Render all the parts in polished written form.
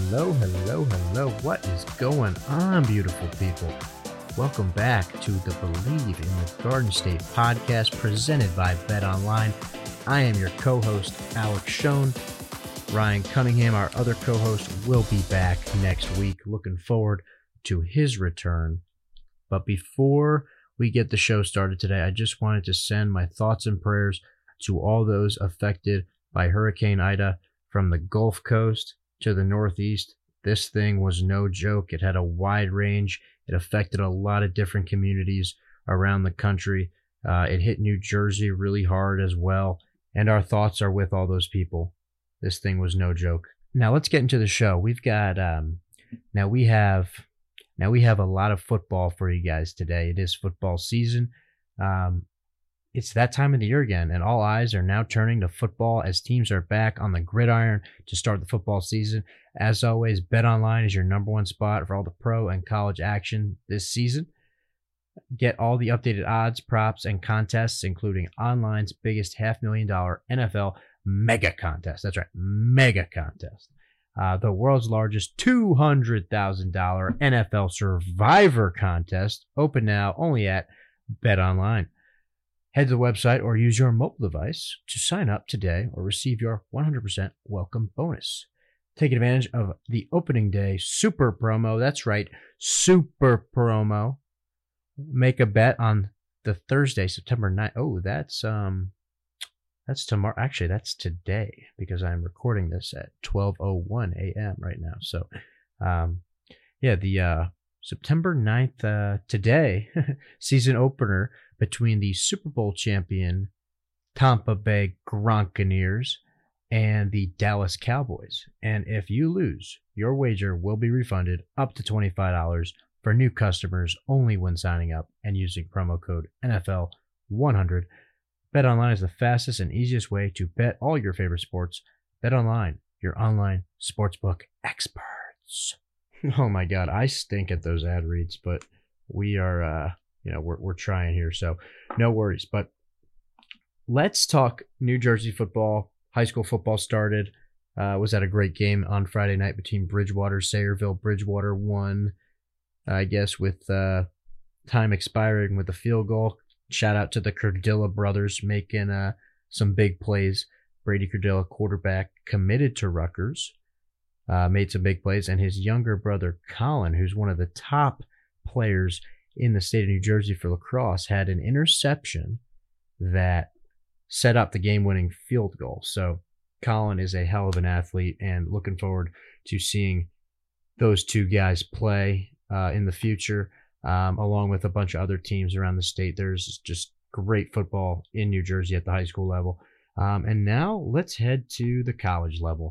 Hello. What is going on, beautiful people? Welcome back to the Believe in the Garden State podcast presented by Bet Online. I am your co-host, Alex Schoen. Ryan Cunningham, our other co-host, will be back next week. Looking forward to his return. But before we get the show started today, I just wanted to send my thoughts and prayers to all those affected by Hurricane Ida from the Gulf Coast to the Northeast. This thing was no joke. It had a wide range. It affected a lot of different communities around the country. It hit New Jersey really hard as well. And our thoughts are with all those people. This thing was no joke. Now let's get into the show. We've got now we have a lot of football for you guys today. It is football season. It's that time of the year again, and all eyes are now turning to football as teams are back on the gridiron to start the football season. As always, BetOnline is your number one spot for all the pro and college action this season. Get all the updated odds, props, and contests, including online's biggest $500,000 NFL mega contest. That's right, mega contest. The world's largest $200,000 NFL Survivor contest. Open now only at BetOnline. Head to the website or use your mobile device to sign up today or receive your 100% welcome bonus. Take advantage of the opening day super promo. That's right, super promo. Make a bet on the Thursday, September 9th. Oh, that's tomorrow. Actually, that's today because I'm recording this at 12:01 a.m. right now. So, the September 9th, today, season opener between the Super Bowl champion Tampa Bay Gronkaneers and the Dallas Cowboys. And if you lose, your wager will be refunded up to $25 for new customers only when signing up and using promo code NFL100. BetOnline is the fastest and easiest way to bet all your favorite sports. BetOnline, your online sportsbook experts. Oh my God, I stink at those ad reads, but we are, we're trying here, so no worries. But let's talk New Jersey football. High school football started. Was at a great game on Friday night between Bridgewater, Sayreville. Bridgewater won, I guess, with time expiring with a field goal. Shout out to the Cardilla brothers making some big plays. Brady Cardilla, quarterback, committed to Rutgers, made some big plays. And his younger brother, Colin, who's one of the top players in the state of New Jersey for lacrosse, had an interception that set up the game-winning field goal. So Colin is a hell of an athlete, and looking forward to seeing those two guys play in the future. Along with a bunch of other teams around the state. There's just great football in New Jersey at the high school level. And now let's head to the college level.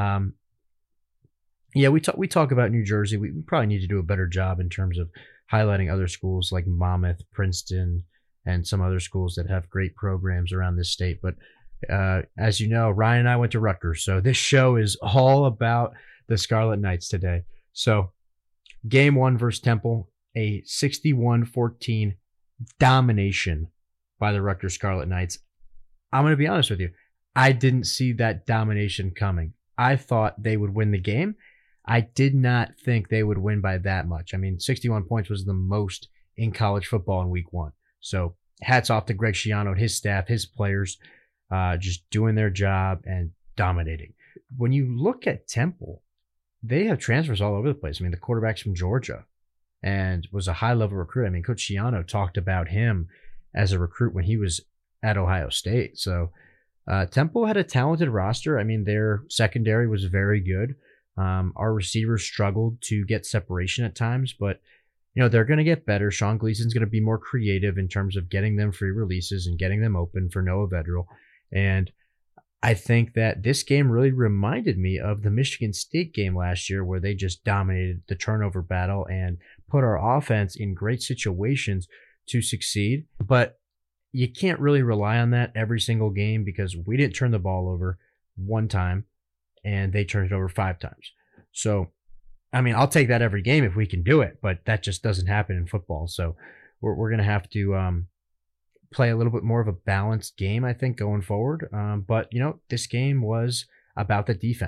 We talk about New Jersey. We probably need to do a better job in terms of highlighting other schools like Monmouth, Princeton, and some other schools that have great programs around this state. But as you know, Ryan and I went to Rutgers, so this show is all about the Scarlet Knights today. So game one versus Temple, a 61-14 domination by the Rutgers Scarlet Knights. I'm going to be honest with you. I didn't see that domination coming. I thought they would win the game. I did not think they would win by that much. I mean, 61 points was the most in college football in week one. So hats off to Greg Schiano and his staff, his players, just doing their job and dominating. When you look at Temple, they have transfers all over the place. I mean, the quarterback's from Georgia and was a high-level recruit. I mean, Coach Schiano talked about him as a recruit when he was at Ohio State. So Temple had a talented roster. I mean, their secondary was very good. Our receivers struggled to get separation at times, but they're going to get better. Sean Gleason's going to be more creative in terms of getting them free releases and getting them open for Noah Vedral. And I think that this game really reminded me of the Michigan State game last year where they just dominated the turnover battle and put our offense in great situations to succeed. But you can't really rely on that every single game because we didn't turn the ball over one time and they turned it over 5 times. So, I mean, I'll take that every game if we can do it, but that just doesn't happen in football. So we're going to have to play a little bit more of a balanced game, I think, going forward. But, this game was about the defense.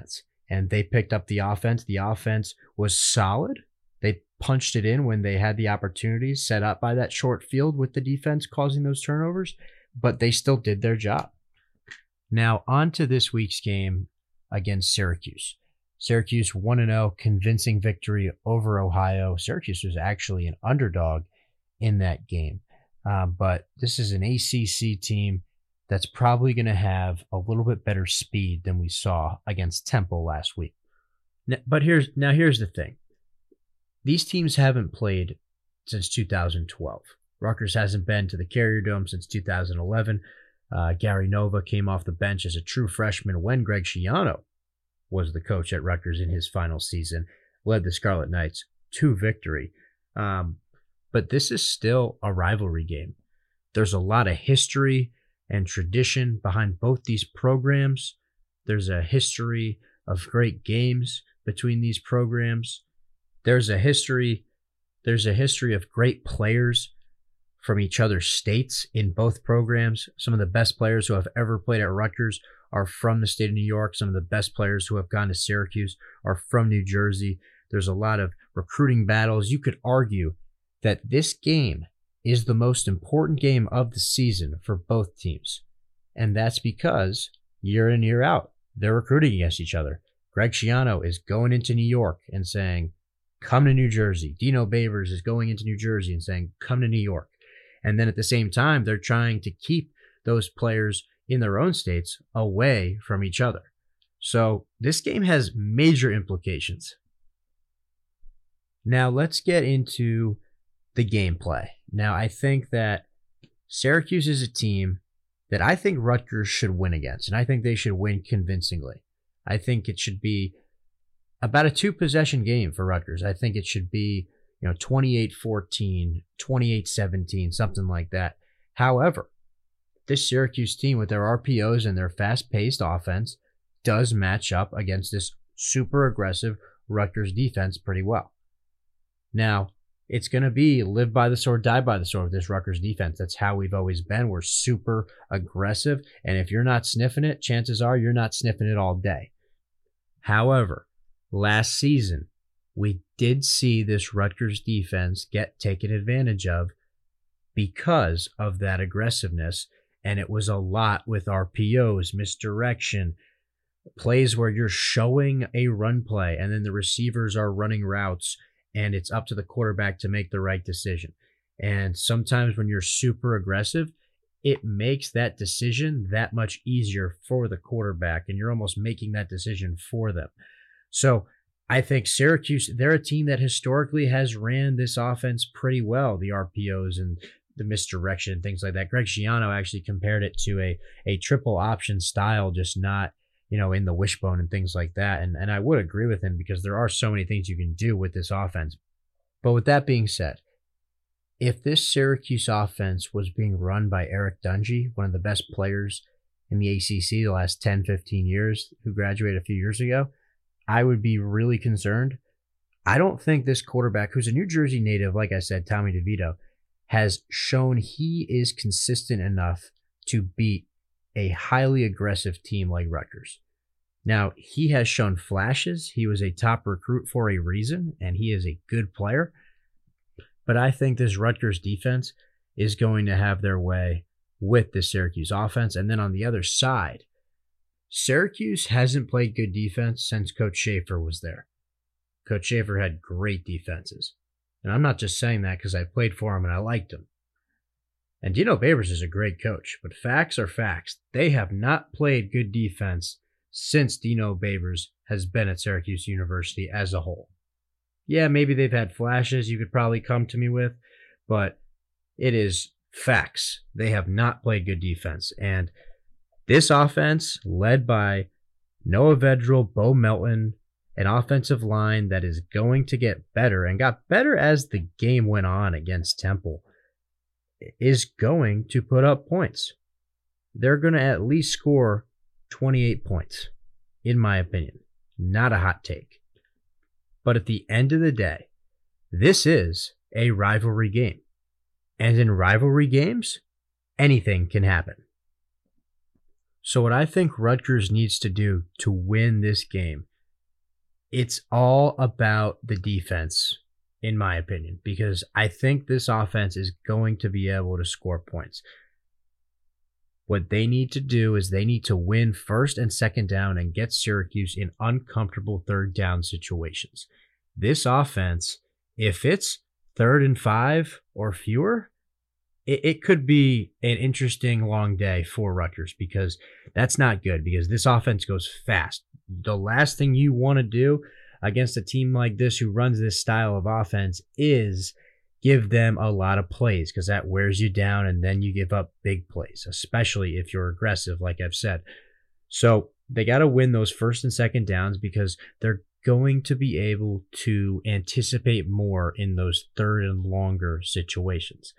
and they picked up the offense. The offense was solid. They punched it in when they had the opportunities set up by that short field with the defense causing those turnovers, but they still did their job. Now, on to this week's game against Syracuse. Syracuse 1-0, convincing victory over Ohio. Syracuse was actually an underdog in that game. But this is an ACC team that's probably going to have a little bit better speed than we saw against Temple last week. But here's the thing. These teams haven't played since 2012. Rutgers hasn't been to the Carrier Dome since 2011. Gary Nova came off the bench as a true freshman when Greg Schiano was the coach at Rutgers in his final season, led the Scarlet Knights to victory. But this is still a rivalry game. There's a lot of history and tradition behind both these programs. There's a history of great games between these programs. There's a history of great players from each other's states in both programs. Some of the best players who have ever played at Rutgers are from the state of New York. Some of the best players who have gone to Syracuse are from New Jersey. There's a lot of recruiting battles. You could argue that this game is the most important game of the season for both teams. And that's because year in, year out, they're recruiting against each other. Greg Schiano is going into New York and saying, come to New Jersey. Dino Babers is going into New Jersey and saying, come to New York. And then at the same time, they're trying to keep those players in their own states away from each other. So this game has major implications. Now let's get into the gameplay. Now I think that Syracuse is a team that I think Rutgers should win against, and I think they should win convincingly. I think it should be about a 2-possession game for Rutgers. I think it should be 28-14, 28-17, something like that. However, this Syracuse team with their RPOs and their fast-paced offense does match up against this super aggressive Rutgers defense pretty well. Now, it's going to be live by the sword, die by the sword with this Rutgers defense. That's how we've always been. We're super aggressive, and if you're not sniffing it, chances are you're not sniffing it all day. However, last season, we did see this Rutgers defense get taken advantage of because of that aggressiveness, and it was a lot with RPOs, misdirection, plays where you're showing a run play, and then the receivers are running routes, and it's up to the quarterback to make the right decision. And sometimes when you're super aggressive, it makes that decision that much easier for the quarterback, and you're almost making that decision for them. So I think Syracuse, they're a team that historically has ran this offense pretty well, the RPOs and the misdirection and things like that. Greg Schiano actually compared it to a triple option style, just not in the wishbone and things like that. And I would agree with him because there are so many things you can do with this offense. But with that being said, if this Syracuse offense was being run by Eric Dungey, one of the best players in the ACC the last 10, 15 years, who graduated a few years ago, I would be really concerned. I don't think this quarterback, who's a New Jersey native, like I said, Tommy DeVito, has shown he is consistent enough to beat a highly aggressive team like Rutgers. Now, he has shown flashes. He was a top recruit for a reason, and he is a good player. But I think this Rutgers defense is going to have their way with the Syracuse offense. And then on the other side, Syracuse hasn't played good defense since Coach Schaefer was there. Coach Schaefer had great defenses. And I'm not just saying that because I played for him and I liked him. And Dino Babers is a great coach, but facts are facts. They have not played good defense since Dino Babers has been at Syracuse University as a whole. Yeah, maybe they've had flashes you could probably come to me with, but it is facts. They have not played good defense. And this offense, led by Noah Vedral, Bo Melton, an offensive line that is going to get better and got better as the game went on against Temple, is going to put up points. They're going to at least score 28 points, in my opinion. Not a hot take. But at the end of the day, this is a rivalry game. And in rivalry games, anything can happen. So what I think Rutgers needs to do to win this game It's all about the defense, in my opinion, because I think this offense is going to be able to score points. What they need to do is they need to win first and second down and get Syracuse in uncomfortable third down situations. This offense, if it's 3rd and 5 or fewer, it could be an interesting long day for Rutgers, because that's not good, because this offense goes fast. The last thing you want to do against a team like this who runs this style of offense is give them a lot of plays, because that wears you down and then you give up big plays, especially if you're aggressive, like I've said. So they got to win those first and second downs, because they're going to be able to anticipate more in those third and longer situations.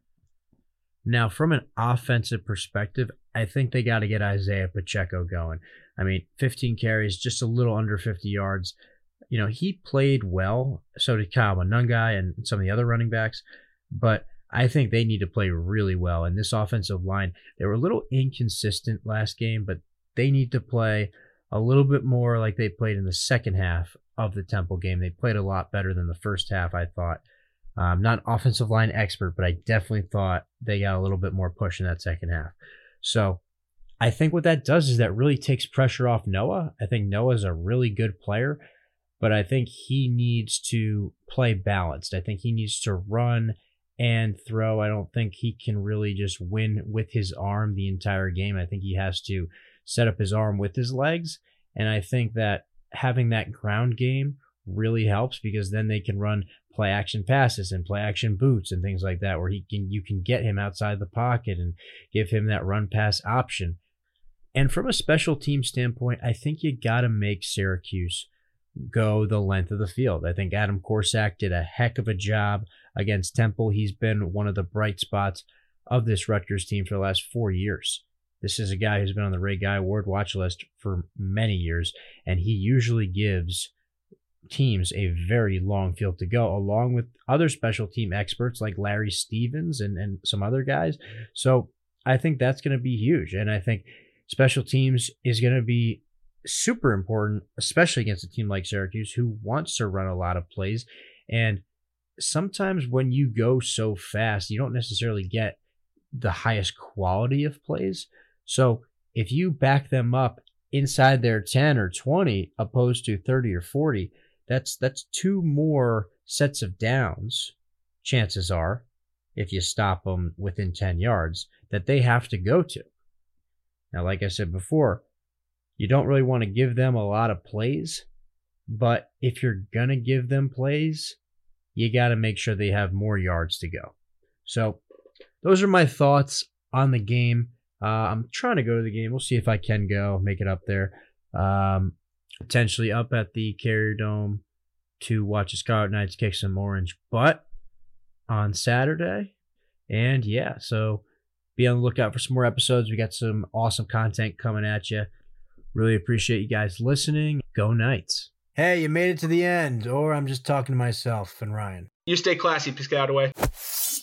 Now, from an offensive perspective, I think they got to get Isaiah Pacheco going. I mean, 15 carries, just a little under 50 yards. You know, he played well. So did Kyle Monungai and some of the other running backs. But I think they need to play really well. And this offensive line, they were a little inconsistent last game, but they need to play a little bit more like they played in the second half of the Temple game. They played a lot better than the first half, I thought. I'm not an offensive line expert, but I definitely thought they got a little bit more push in that second half. So I think what that does is that really takes pressure off Noah. I think Noah's a really good player, but I think he needs to play balanced. I think he needs to run and throw. I don't think he can really just win with his arm the entire game. I think he has to set up his arm with his legs, and I think that having that ground game really helps, because then they can run play action passes and play action boots and things like that, where you can get him outside the pocket and give him that run pass option. And from a special team standpoint, I think you got to make Syracuse go the length of the field. I think Adam Korsak did a heck of a job against Temple. He's been one of the bright spots of this Rutgers team for the last 4 years. This is a guy who's been on the Ray Guy Award watch list for many years, and he usually gives teams a very long field to go, along with other special team experts like Larry Stevens and some other guys. So I think that's going to be huge. And I think special teams is going to be super important, especially against a team like Syracuse, who wants to run a lot of plays. And sometimes when you go so fast, you don't necessarily get the highest quality of plays. So if you back them up inside their 10 or 20 opposed to 30 or 40, that's 2 more sets of downs, chances are, if you stop them within 10 yards, that they have to go to. Now, like I said before, you don't really want to give them a lot of plays, but if you're going to give them plays, you got to make sure they have more yards to go. So those are my thoughts on the game. I'm trying to go to the game. We'll see if I can go, make it up there. Potentially up at the Carrier Dome to watch the Scarlet Knights kick some orange, but on Saturday. And yeah, so be on the lookout for some more episodes. We got some awesome content coming at you. Really appreciate you guys listening. Go Knights. Hey, you made it to the end, or I'm just talking to myself and Ryan. You stay classy, Piscataway.